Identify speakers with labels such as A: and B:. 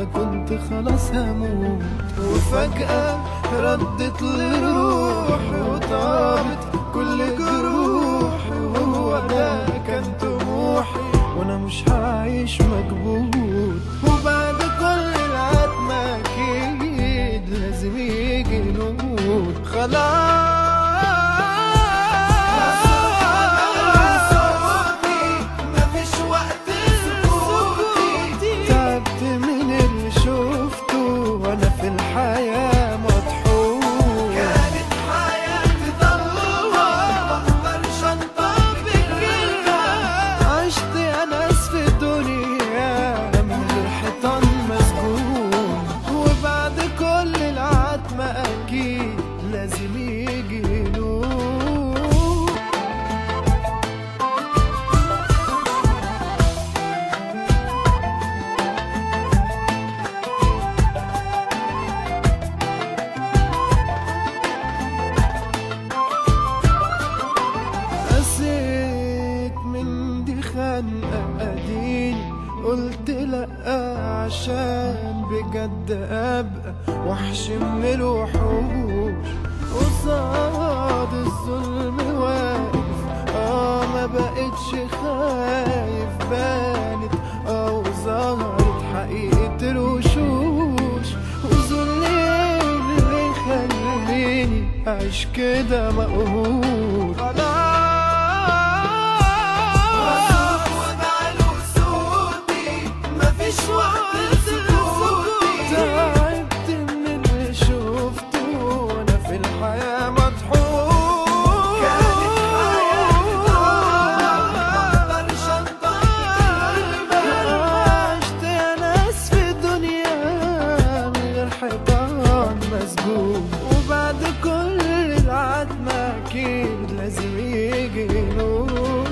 A: كنت خلاص هموت، وفجأة ردت لروحي وطابت كل جروحي، وهو ده كان طموحي وانا مش هعيش مكبوت. وبعد كل العتمة اكيد لازم يجي نور. خلاص الحياة مطحون، كانت حياتي ضلمة مقدرش انطق بكلمة. عشت يا ناس في الدنيا من غير حيطان مسجون، وبعد كل العتمة أكيد لازم يجي نور. اديني قلت لأ عشان بجد ابقى وحش من الوحوش، قصاد الظلم واقف ما بقتش خايف، بانت وظهرت حقيقة الوشوش. وظلمي اللي خليني اعيش كده مقهور. تعبت من اللي شفته وانا في الحياة مطحون، كانت حياتي مقدرش انطق بكلمة. عشت يا ناس في الدنيا من غير حيطان مسجون، وبعد كل العتمة اكيد لازم يجي نور.